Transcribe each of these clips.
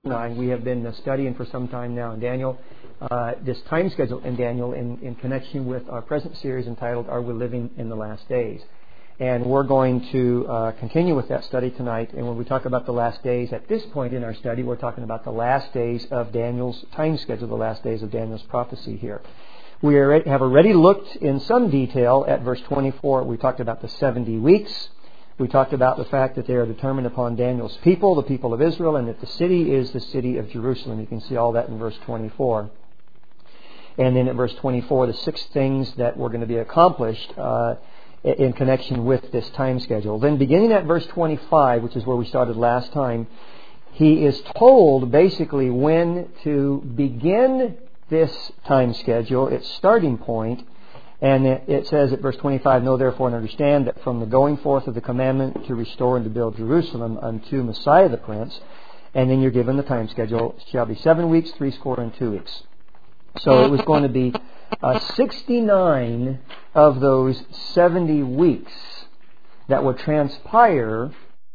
9. We have been studying for some time now in Daniel, this time schedule in Daniel in connection with our present series entitled Are We Living in the Last Days? And we're going to continue with that study tonight. And when we talk about the last days, at this point in our study, we're talking about the last days of Daniel's time schedule, the last days of Daniel's prophecy here. We have already looked in some detail at verse 24. We talked about the 70 weeks. We talked about the fact that they are determined upon Daniel's people, the people of Israel, and that the city is the city of Jerusalem. You can see all that in verse 24. And then at verse 24, the 6 things that were going to be accomplished in connection with this time schedule. Then beginning at verse 25, which is where we started last time, he is told basically when to begin this time schedule, its starting point. And it says at verse 25, Know therefore and understand that from the going forth of the commandment to restore and to build Jerusalem unto Messiah the Prince, and then you're given the time schedule, shall be 7 weeks, 62 weeks. So it was going to be 69 of those 70 weeks that would transpire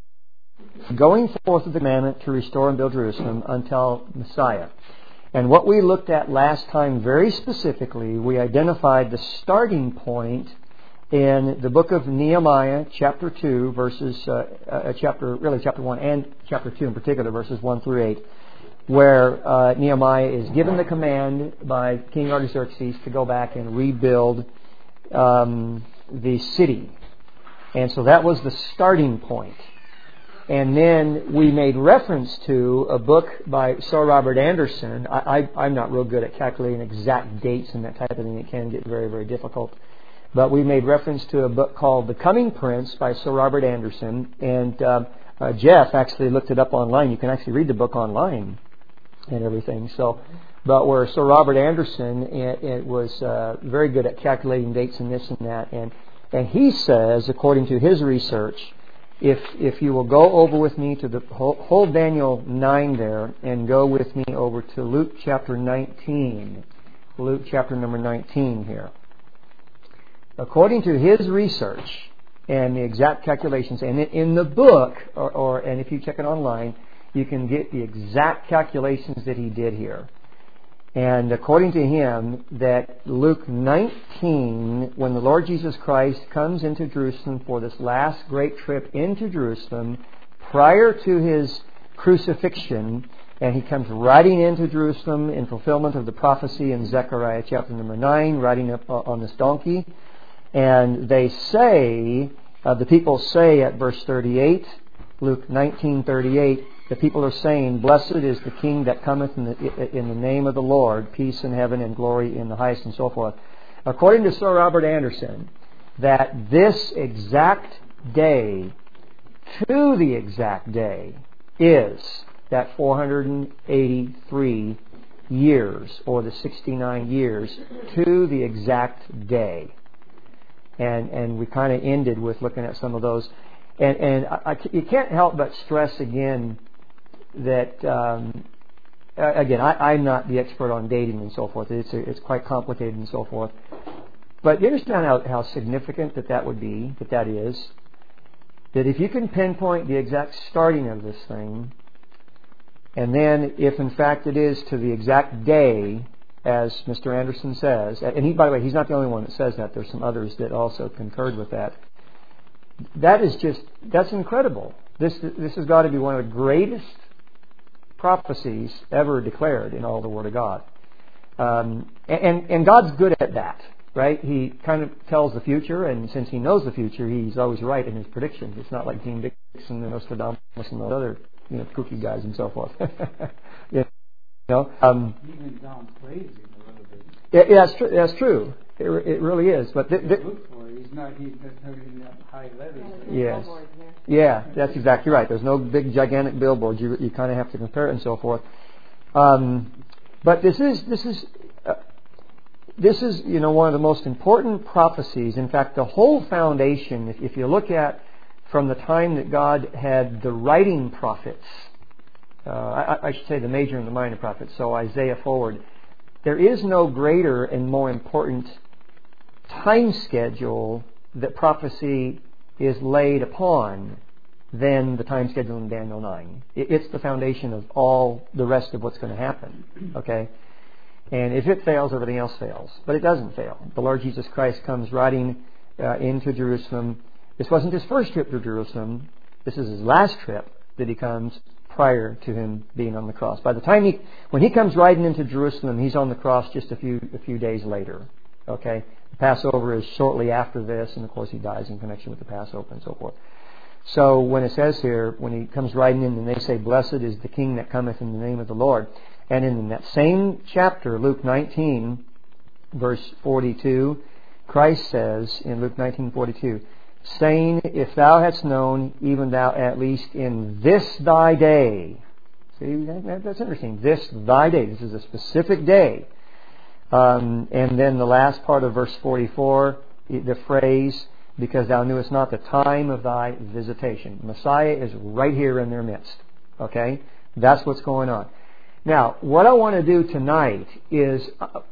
going forth of the commandment to restore and build Jerusalem until Messiah. And what we looked at last time very specifically, we identified the starting point in the book of Nehemiah, chapter 2, chapter 1 and chapter 2 in particular, verses 1 through 8, where Nehemiah is given the command by King Artaxerxes to go back and rebuild the city. And so that was the starting point. And then we made reference to a book by Sir Robert Anderson. I'm not real good at calculating exact dates and that type of thing. It can get very, very difficult. But we made reference to a book called The Coming Prince by Sir Robert Anderson. And Jeff actually looked it up online. You can actually read the book online and everything. But where Sir Robert Anderson it was very good at calculating dates and this and that. And he says, according to his research, if you will go over with me to the whole Daniel 9 there and go with me over to Luke chapter 19. Luke chapter number 19 here. According to his research and the exact calculations, and in the book, and if you check it online, you can get the exact calculations that he did here. And according to him, that Luke 19, when the Lord Jesus Christ comes into Jerusalem for this last great trip into Jerusalem, prior to His crucifixion, and He comes riding into Jerusalem in fulfillment of the prophecy in Zechariah chapter number 9, riding up on this donkey. And they say, the people say at verse 38, Luke 19:38, the people are saying, Blessed is the King that cometh in the name of the Lord, peace in heaven and glory in the highest, and so forth. According to Sir Robert Anderson, that this exact day, to the exact day, is that 483 years, or the 69 years, to the exact day. And we kind of ended with looking at some of those. And you can't help but stress again that, I'm not the expert on dating and so forth. It's quite complicated and so forth. But you understand how significant that would be, that is. That if you can pinpoint the exact starting of this thing, and then if in fact it is to the exact day, as Mr. Anderson says, and he, by the way, he's not the only one that says that. There's some others that also concurred with that. That's incredible. This has got to be one of the greatest prophecies ever declared in all the Word of God. And God's good at that, right? He kind of tells the future, and since He knows the future, He's always right in His predictions. It's not like Dean Dixon and Nostradamus and those other kooky guys and so forth. Even Don's crazy a little bit. Yeah, that's true. It really is. But he's not in that high letters. Yes. Yeah, that's exactly right. There's no big gigantic billboards. You kind of have to compare it and so forth. But this is one of the most important prophecies. In fact, the whole foundation, if you look at from the time that God had the writing prophets, I should say the major and the minor prophets, so Isaiah forward, there is no greater and more important time schedule that prophecy is laid upon than the time schedule in Daniel 9. It's the foundation of all the rest of what's going to happen. Okay? And if it fails, everything else fails. But it doesn't fail. The Lord Jesus Christ comes riding into Jerusalem. This wasn't his first trip to Jerusalem. This is his last trip that he comes prior to him being on the cross. By the time when he comes riding into Jerusalem, he's on the cross just a few days later. Okay? The Passover is shortly after this, and of course he dies in connection with the Passover and so forth. So when it says here, when he comes riding in and they say, "Blessed is the King that cometh in the name of the Lord," and in that same chapter, Luke 19, verse 42, Christ says in Luke 19:42, saying, "If thou hadst known, even thou at least in this thy day." See, that's interesting. This thy day. This is a specific day. And then the last part of verse 44, the phrase, "Because thou knewest not the time of thy visitation." Messiah is right here in their midst. Okay? That's what's going on. Now, what I want to do tonight is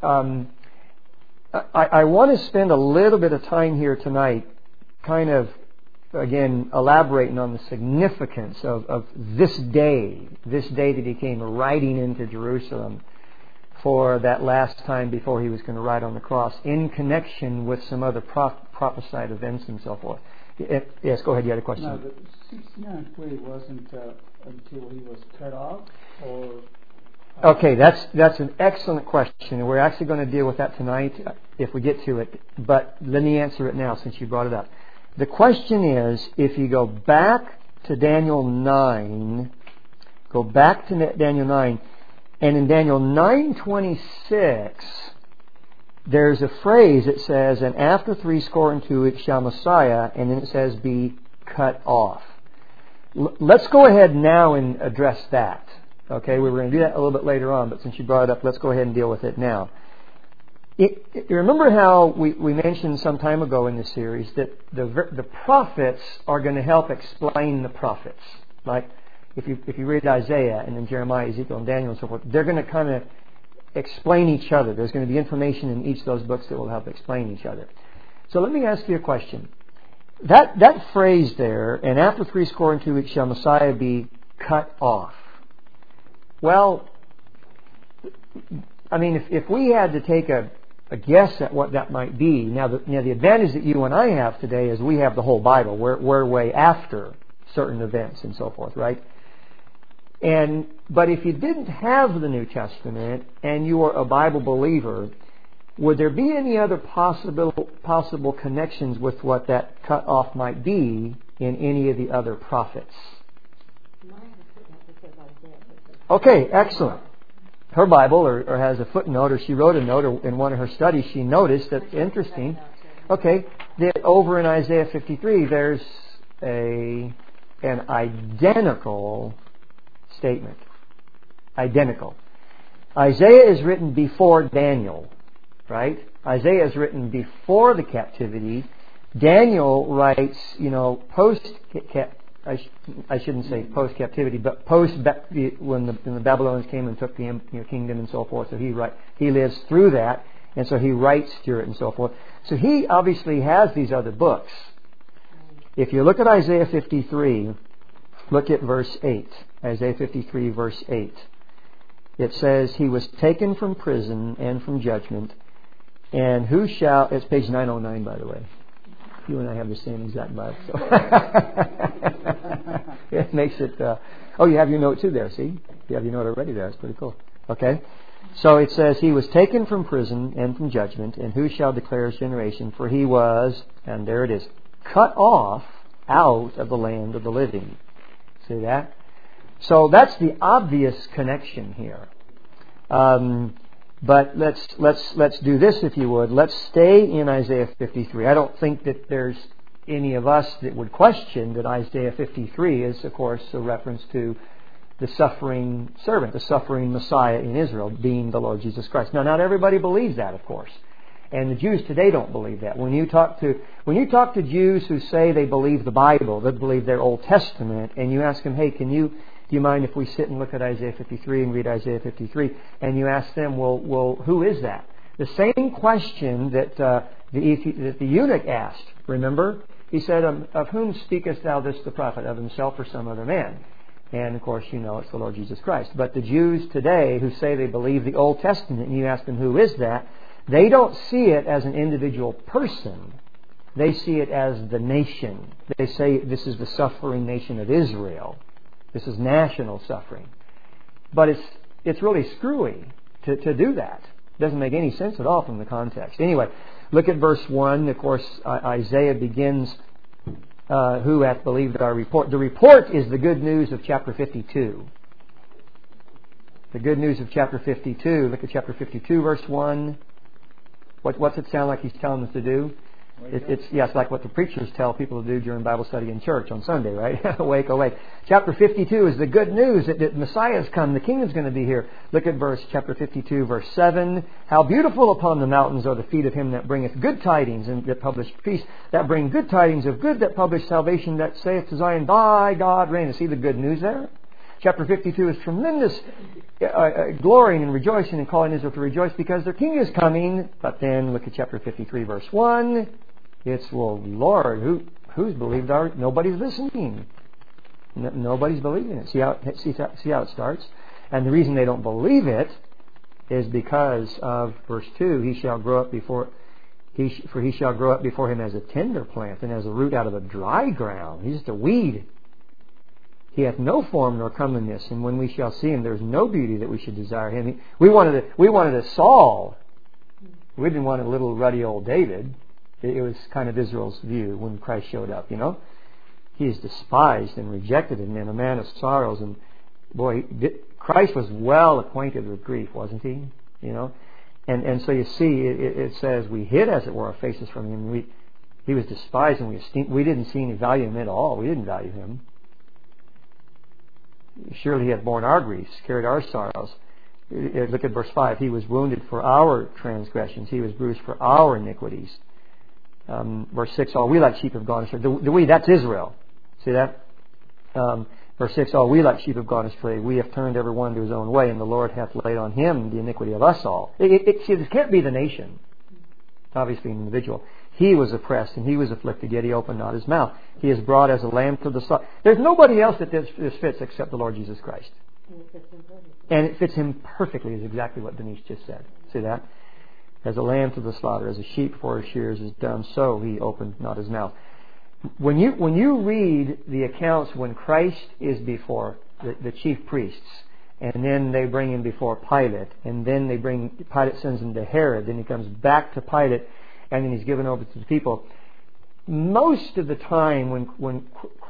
I want to spend a little bit of time here tonight kind of, again, elaborating on the significance of this day that he came riding into Jerusalem for that last time before he was going to ride on the cross, in connection with some other prophesied events and so forth. Yes, go ahead, you had a question. No, the 69 wasn't until he was cut off, or... Okay, that's an excellent question, and we're actually going to deal with that tonight if we get to it, but let me answer it now since you brought it up. The question is, if you go back to Daniel 9, and in Daniel 9:26, there's a phrase that says, "And after 62 shall Messiah," and then it says, "be cut off." Let's go ahead now and address that. Okay, we were going to do that a little bit later on, but since you brought it up, let's go ahead and deal with it now. You remember how we mentioned some time ago in this series that the prophets are going to help explain the prophets. Like if you read Isaiah and then Jeremiah, Ezekiel, and Daniel and so forth, they're going to kind of explain each other. There's going to be information in each of those books that will help explain each other. So let me ask you a question. That phrase there, "and after 62 weeks shall Messiah be cut off." Well, I mean, if we had to take a guess at what that might be, now the advantage that you and I have today is we have the whole Bible. We're way after certain events and so forth, right? But if you didn't have the New Testament and you were a Bible believer, would there be any other possible connections with what that cut off might be in any of the other prophets? Okay, excellent. Her Bible or has a footnote, or she wrote a note, or in one of her studies she noticed that interesting. Okay, that over in Isaiah 53 there's an identical statement. Identical. Isaiah is written before Daniel, right? Isaiah is written before the captivity. Daniel writes, I shouldn't say post-captivity, but when the Babylonians came and took the kingdom and so forth. So he lives through that, and so he writes through it and so forth. So he obviously has these other books. If you look at Isaiah 53, look at verse 8. Isaiah 53, verse 8. It says, "He was taken from prison and from judgment, and who shall..." It's page 909, by the way. You and I have the same exact Bible. So it makes it... you have your note too there, see? You have your note already there. It's pretty cool. Okay? So it says, "He was taken from prison and from judgment, and who shall declare his generation? For he was," and there it is, "cut off out of the land of the living." See that? So that's the obvious connection here. But let's do this, if you would. Let's stay in Isaiah 53. I don't think that there's any of us that would question that Isaiah 53 is, of course, a reference to the suffering servant, the suffering Messiah in Israel, being the Lord Jesus Christ. Now, not everybody believes that, of course, and the Jews today don't believe that. When you talk to Jews who say they believe the Bible, they believe their Old Testament, and you ask them, "Hey, do you mind if we sit and look at Isaiah 53 and read Isaiah 53? And you ask them, well, who is that? The same question that the eunuch asked. Remember, He said, of whom speakest thou this the prophet? Of himself or some other man? And of course, you know it's the Lord Jesus Christ. But the Jews today who say they believe the Old Testament, and you ask them who is that, they don't see it as an individual person. They see it as the nation. They say this is the suffering nation of Israel. This is national suffering. But it's really screwy to do that. It doesn't make any sense at all from the context. Anyway, look at verse 1. Of course, Isaiah begins, who hath believed our report. The report is the good news of chapter 52. The good news of chapter 52. Look at chapter 52, verse 1. What's it sound like he's telling us to do? It's like what the preachers tell people to do during Bible study in church on Sunday, right? Awake, awake. Chapter 52 is the good news that the Messiah has come. The kingdom's going to be here. Look at chapter 52, verse 7. How beautiful upon the mountains are the feet of him that bringeth good tidings and that publish peace, that bring good tidings of good, that publish salvation, that saith to Zion, thy God reigneth. See the good news there? Chapter 52 is tremendous glorying and rejoicing and calling Israel to rejoice because their king is coming. But then look at chapter 53, verse 1. It's, well, Lord, who's believed our... Nobody's listening. Nobody's believing it. See how it starts? And the reason they don't believe it is because of verse 2. He shall grow up before him as a tender plant and as a root out of a dry ground. He's just a weed. He hath no form nor comeliness, and when we shall see him, there is no beauty that we should desire him. We wanted a Saul. We didn't want a little ruddy old David. It was kind of Israel's view when Christ showed up, you know. He is despised and rejected and a man of sorrows. And boy, Christ was well acquainted with grief, wasn't he? You know. And so you see, it says we hid, as it were, our faces from him. He was despised and we didn't see any value in him at all. We didn't value him. Surely he had borne our griefs, carried our sorrows. Look at verse 5. He was wounded for our transgressions. He was bruised for our iniquities. Verse 6, all we like sheep have gone astray. The we, that's Israel. See that? Verse 6, all we like sheep have gone astray. We have turned every one to his own way, and the Lord hath laid on him the iniquity of us all. See, this can't be the nation. Obviously an individual. He was oppressed and he was afflicted, yet he opened not his mouth. He is brought as a lamb to the slaughter. There's nobody else that this fits except the Lord Jesus Christ. And it fits him perfectly, is exactly what Denise just said. See that? As a lamb to the slaughter, as a sheep before his shears is dumb, so he opened not his mouth. When you read the accounts when Christ is before the chief priests, and then they bring him before Pilate, and then Pilate sends him to Herod, then he comes back to Pilate, and then he's given over to the people. Most of the time when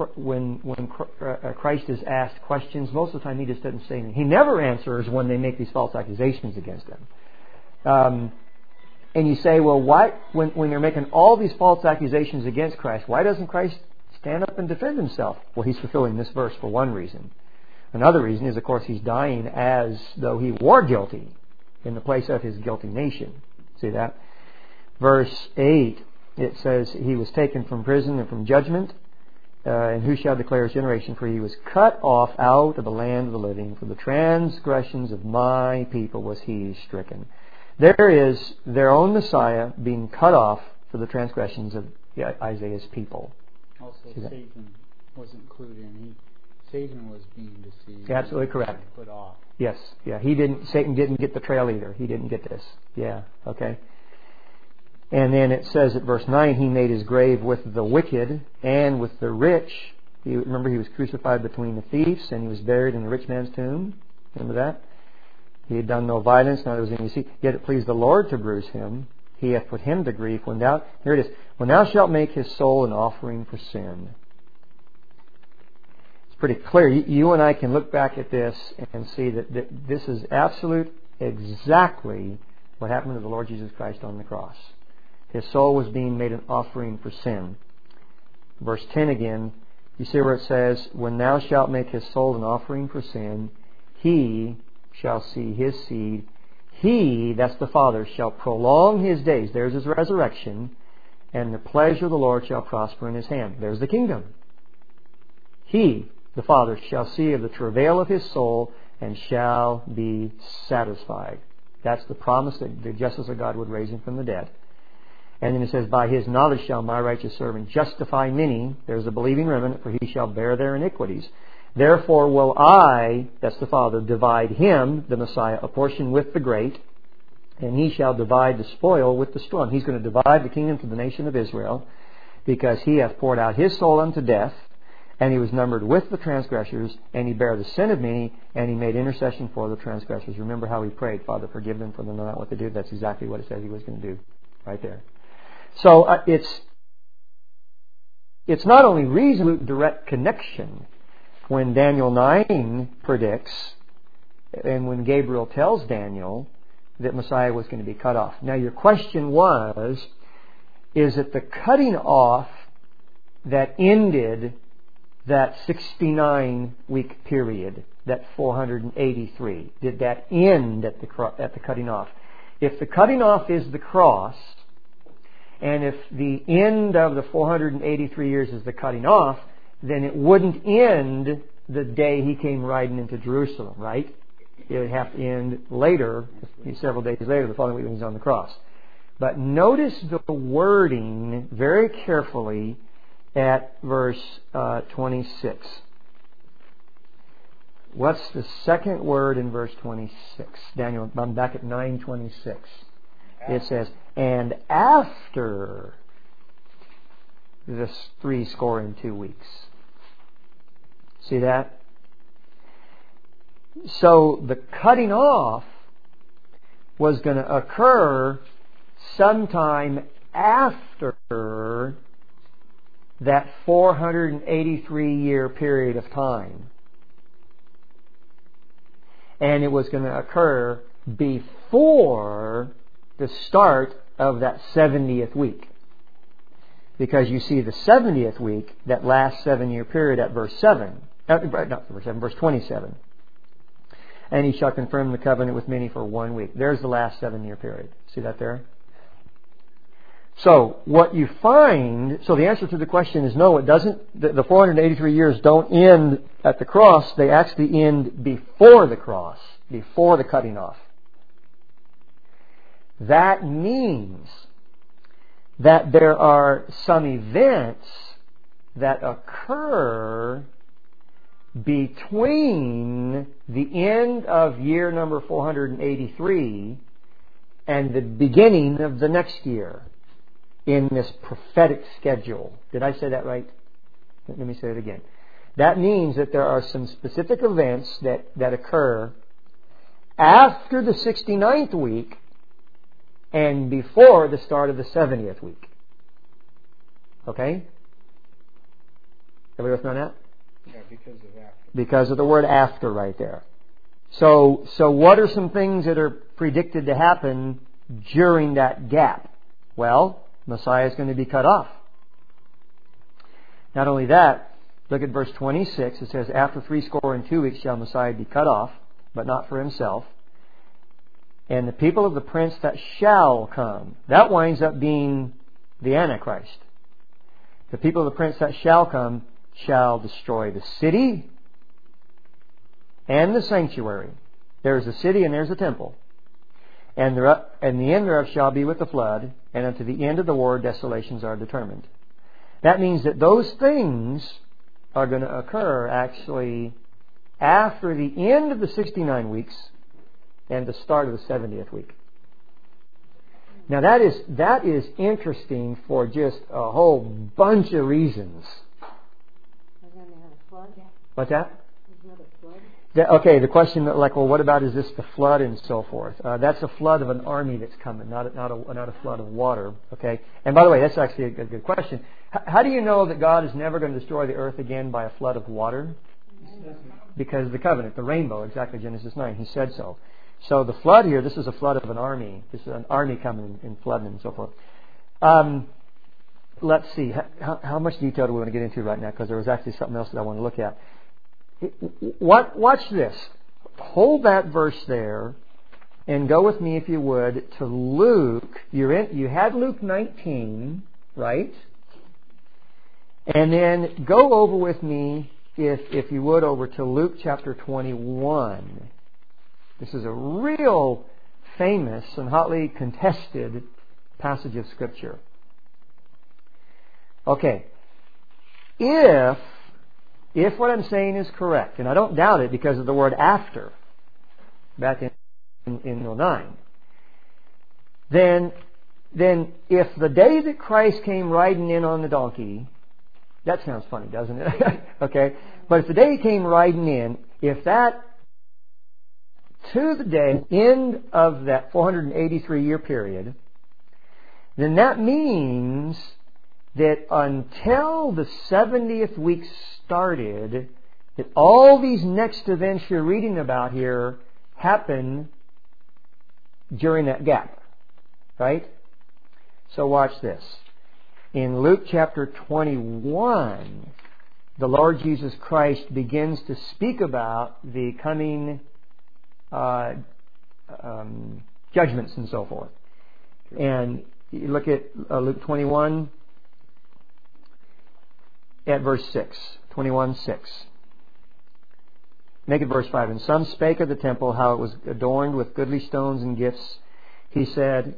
Christ is asked questions, most of the time he just doesn't say anything. He never answers when they make these false accusations against him. And you say, well, why, when they're making all these false accusations against Christ, why doesn't Christ stand up and defend himself? Well, he's fulfilling this verse for one reason. Another reason is, of course, he's dying as though he were guilty in the place of his guilty nation. See that? Verse 8, it says, he was taken from prison and from judgment. And who shall declare his generation? For he was cut off out of the land of the living. For the transgressions of my people was he stricken. There is their own Messiah being cut off for the transgressions of Isaiah's people. Also, Satan was included in. Satan was being deceived. Absolutely correct. Put off. Yes. Yeah. Satan didn't get the trail either. He didn't get this. Yeah. Okay. And then it says at verse 9, he made his grave with the wicked and with the rich. Remember, he was crucified between the thieves, and he was buried in the rich man's tomb. Remember that? He had done no violence, neither was any deceit. Yet it pleased the Lord to bruise him. He hath put him to grief. Here it is. When thou shalt make his soul an offering for sin. It's pretty clear. You and I can look back at this and see that this is exactly what happened to the Lord Jesus Christ on the cross. His soul was being made an offering for sin. Verse 10 again, you see where it says, when thou shalt make his soul an offering for sin, he shall see his seed. He, that's the Father, shall prolong his days. There's his resurrection. And the pleasure of the Lord shall prosper in his hand. There's the kingdom. He, the Father, shall see of the travail of his soul and shall be satisfied. That's the promise that the justice of God would raise him from the dead. And then it says, by his knowledge shall my righteous servant justify many. There's a believing remnant, for he shall bear their iniquities. Therefore will I, that's the Father, divide him, the Messiah, a portion with the great, and he shall divide the spoil with the strong. He's going to divide the kingdom to the nation of Israel, because he hath poured out his soul unto death, and he was numbered with the transgressors, and he bare the sin of many, and he made intercession for the transgressors. Remember how he prayed, Father, forgive them, for they know not what they do. That's exactly what it says he was going to do, right there. So it's not only reason, direct connection. When Daniel 9 predicts, and when Gabriel tells Daniel that Messiah was going to be cut off. Now your question was, is it the cutting off that ended that 69-week period, that 483? Did that end at the cutting off? If the cutting off is the cross, and if the end of the 483 years is the cutting off, then it wouldn't end the day he came riding into Jerusalem, right? It would have to end later, several days later, the following week when he's on the cross. But notice the wording very carefully at verse 26. What's the second word in verse 26? Daniel, I'm back at 9:26. It says, and after this 62 weeks. See that? So the cutting off was going to occur sometime after that 483-year period of time. And it was going to occur before the start of that 70th week. Because you see the 70th week, that last 7-year period at verse 7. Not verse 7, verse 27. And he shall confirm the covenant with many for 1 week. There's the last 7-year period. See that there? So what you find, so the answer to the question is no, it doesn't. The 483 years don't end at the cross. They actually end before the cross, before the cutting off. That means that there are some events that occur between the end of year number 483 and the beginning of the next year in this prophetic schedule. Did I say that right? Let me say it again. That means that there are some specific events that occur after the 69th week and before the start of the 70th week. Okay? Everybody with me on that? Yeah, because of after. Because of the word after right there. So what are some things that are predicted to happen during that gap? Well, Messiah is going to be cut off. Not only that, look at verse 26. It says, after 62 weeks shall Messiah be cut off, but not for himself. And the people of the prince that shall come. That winds up being the Antichrist. The people of the prince that shall come shall destroy the city and the sanctuary. There's a city and there's a temple. And the end thereof shall be with the flood, and unto the end of the war desolations are determined. That means that those things are going to occur actually after the end of the 69 weeks and the start of the 70th week. Now that is interesting for just a whole bunch of reasons. What's that? Okay, the question like, well, what about is this the flood and so forth? That's a flood of an army that's coming, not a flood of water. Okay, and by the way, that's actually a good question. How do you know that God is never going to destroy the earth again by a flood of water? Because of the covenant, the rainbow, exactly Genesis 9. He said so. So the flood here, this is a flood of an army. This is an army coming and flooding and so forth. Let's see. How much detail do we want to get into right now? Because there was actually something else that I want to look at. Watch this. Hold that verse there and go with me, if you would, to Luke. You had Luke 19, right? And then go over with me, if you would, over to Luke chapter 21. This is a real famous and hotly contested passage of Scripture. Okay. If what I'm saying is correct, and I don't doubt it because of the word after, back in 9, then if the day that Christ came riding in on the donkey, that sounds funny, doesn't it? Okay. But if the day He came riding in, if that to the day, end of that 483-year period, then that means that until the 70th week started, that all these next events you're reading about here happen during that gap. Right? So watch this. In Luke chapter 21, the Lord Jesus Christ begins to speak about the coming judgments and so forth. And you look at Luke 21 at verse 6. 21:6. Make it verse 5. And some spake of the temple, how it was adorned with goodly stones and gifts. He said,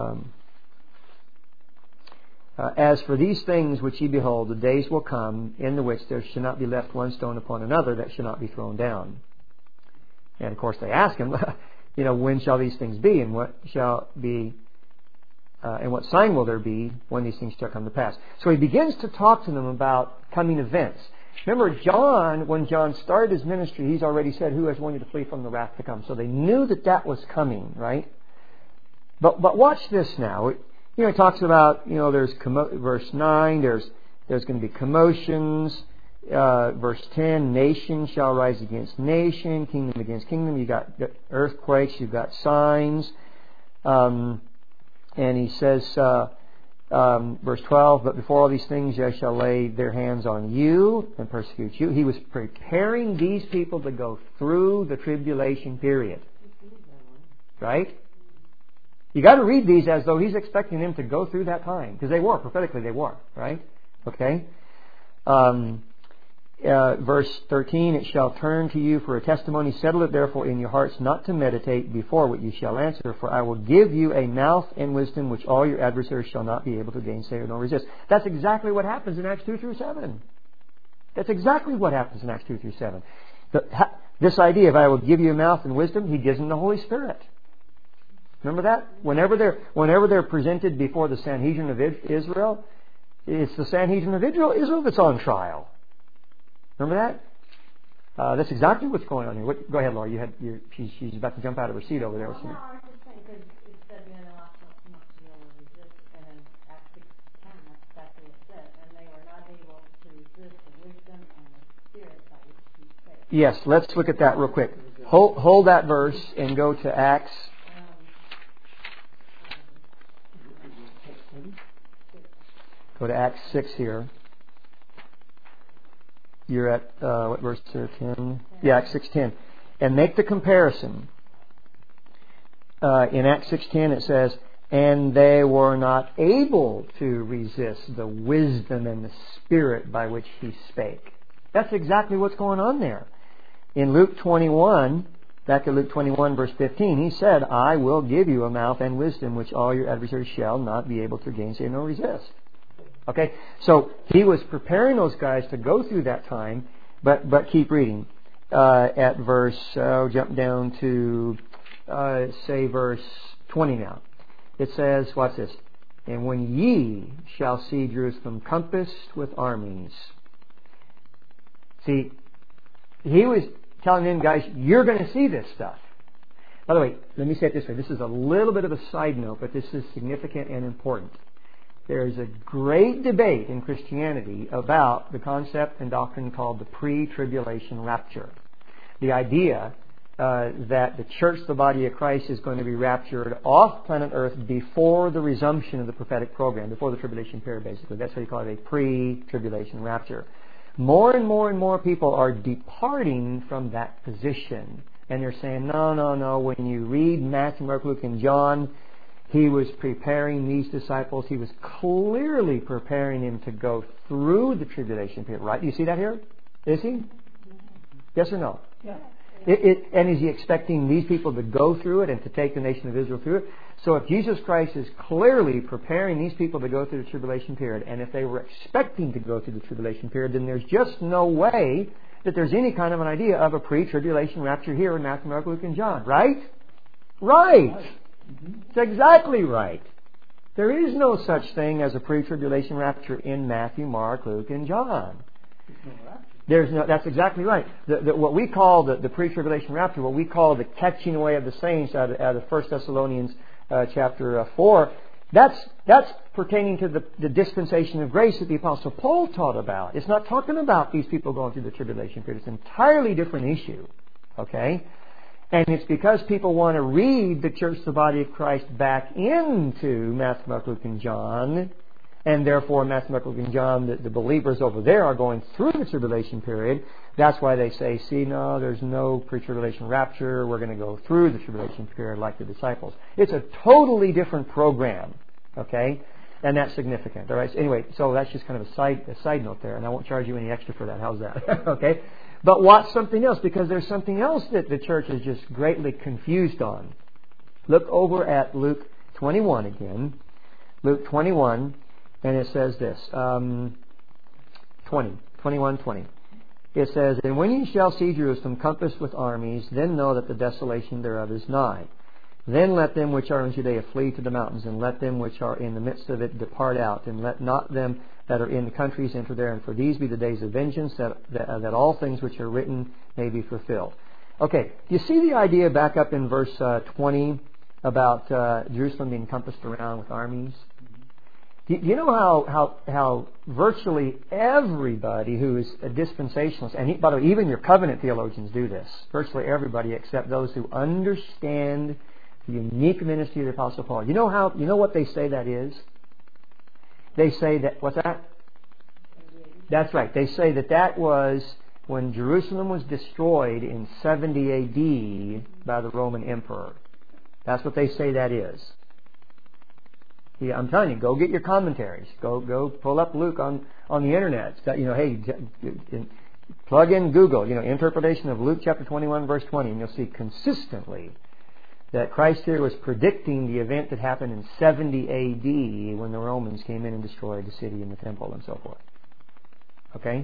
as for these things which ye behold, the days will come in the which there shall not be left one stone upon another that shall not be thrown down. And of course they ask him, when shall these things be, and what shall be, and what sign will there be when these things shall come to pass? So he begins to talk to them about coming events. Remember, John, when John started his ministry, he's already said, "Who has warned you to flee from the wrath to come?" So they knew that was coming, right? But watch this now. He talks about, there's verse 9. There's going to be commotions. Verse 10, nation shall rise against nation, kingdom against kingdom. You got earthquakes, you've got signs. And he says, verse 12, but before all these things they shall lay their hands on you and persecute you. He was preparing these people to go through the tribulation period. Right? You got to read these as though he's expecting them to go through that time. Because they were, prophetically they were. Right? Okay? Verse 13, it shall turn to you for a testimony. Settle it therefore in your hearts not to meditate before what you shall answer. For I will give you a mouth and wisdom which all your adversaries shall not be able to gainsay or nor resist. That's exactly what happens in Acts 2 through 7. That's exactly what happens in Acts 2 through 7. This idea of I will give you a mouth and wisdom, He gives them the Holy Spirit. Remember that? Whenever they're presented before the Sanhedrin of Israel, it's the Sanhedrin of Israel that's on trial. Remember that? That's exactly what's going on here. Go ahead, Laura. She's about to jump out of her seat over there. No, I was just saying, because it said men are not to be able to resist, and in Acts 6:10, that's exactly what it said. And they were not able to resist the wisdom and the spirit by which He spake. Yes, let's look at that real quick. Hold that verse and go to Acts. Go to Acts 6 here. You're at, what verse there, 10? Yeah, Acts 6:10. And make the comparison. In Acts 6:10 it says, and they were not able to resist the wisdom and the spirit by which He spake. That's exactly what's going on there. In Luke 21, back to Luke 21 verse 15, He said, I will give you a mouth and wisdom which all your adversaries shall not be able to gainsay nor resist. Okay, so He was preparing those guys to go through that time, but keep reading. At verse, jump down to, say verse 20 now. It says, watch this. And when ye shall see Jerusalem compassed with armies. See, He was telling them guys, you're going to see this stuff. By the way, let me say it this way. This is a little bit of a side note, but this is significant and important. There is a great debate in Christianity about the concept and doctrine called the pre-tribulation rapture. The idea that the church, the body of Christ, is going to be raptured off planet Earth before the resumption of the prophetic program, before the tribulation period, basically. That's why you call it a pre-tribulation rapture. More and more and more people are departing from that position. And they're saying, no. When you read Matthew, Mark, Luke, and John, He was preparing these disciples. He was clearly preparing them to go through the tribulation period. Right? Do you see that here? Is He? Yes or no? Yeah. And is He expecting these people to go through it and to take the nation of Israel through it? So if Jesus Christ is clearly preparing these people to go through the tribulation period, and if they were expecting to go through the tribulation period, then there's just no way that there's any kind of an idea of a pre-tribulation rapture here in Matthew, Mark, Luke, and John. Right? Right. It's exactly right. There is no such thing as a pre-tribulation rapture in Matthew, Mark, Luke, and John. That's exactly right. What we call the pre-tribulation rapture, what we call the catching away of the saints out of 1 Thessalonians chapter 4, that's pertaining to the dispensation of grace that the Apostle Paul taught about. It's not talking about these people going through the tribulation period. It's an entirely different issue. Okay? And it's because people want to read the church, the body of Christ, back into Matthew, Mark, Luke, and John. And therefore, Matthew, Mark, Luke, and John, the believers over there are going through the tribulation period. That's why they say, see, no, there's no pre-tribulation rapture. We're going to go through the tribulation period like the disciples. It's a totally different program. Okay? And that's significant. All right? So anyway, so that's just kind of a side note there. And I won't charge you any extra for that. How's that? Okay? But watch something else, because there's something else that the church is just greatly confused on. Look over at Luke 21 again. Luke 21, and it says this. 21:20. It says, "And when ye shall see Jerusalem compassed with armies, then know that the desolation thereof is nigh. Then let them which are in Judea flee to the mountains, and let them which are in the midst of it depart out, and let not them that are in the countries enter there. And for these be the days of vengeance, that all things which are written may be fulfilled." Okay, do you see the idea back up in verse 20 about Jerusalem being encompassed around with armies? Do you know how virtually everybody who is a dispensationalist, and by the way, even your covenant theologians do this, virtually everybody except those who understand the unique ministry of the Apostle Paul. You know what they say that is? They say that, what's that? That's right. They say that was when Jerusalem was destroyed in 70 AD by the Roman Emperor. That's what they say that is. Yeah, I'm telling you, go get your commentaries. Go pull up Luke on the internet. Hey, plug in Google, interpretation of Luke chapter 21 verse 20, and you'll see consistently that Christ here was predicting the event that happened in 70 AD when the Romans came in and destroyed the city and the temple and so forth. Okay?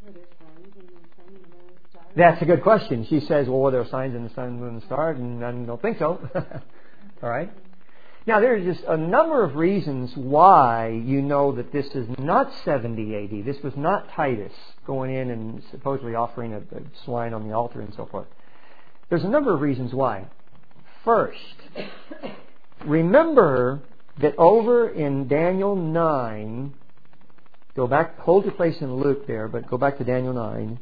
That's a good question. She says, well, there are signs in the sun, moon, and stars, and I don't think so. All right? Now, there's just a number of reasons why you know that this is not 70 AD. This was not Titus going in and supposedly offering a swine on the altar and so forth. There's a number of reasons why. First, remember that over in Daniel 9, go back, hold your place in Luke there, but go back to Daniel 9.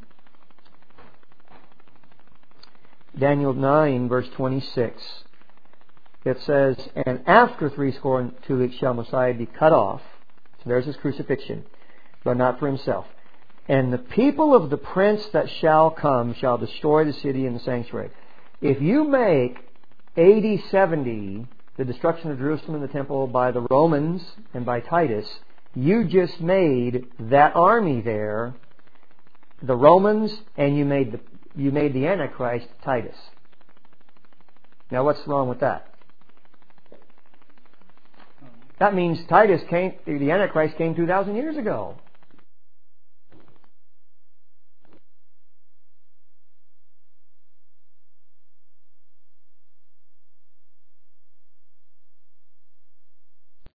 Daniel 9, verse 26. It says, "And after 62 weeks shall Messiah be cut off." So there's his crucifixion, but not for himself. "And the people of the prince that shall come shall destroy the city and the sanctuary." If you make AD 70 the destruction of Jerusalem and the temple by the Romans and by Titus, you just made that army there the Romans, and you made the Antichrist Titus. Now, what's wrong with that? That means the Antichrist came 2,000 years ago.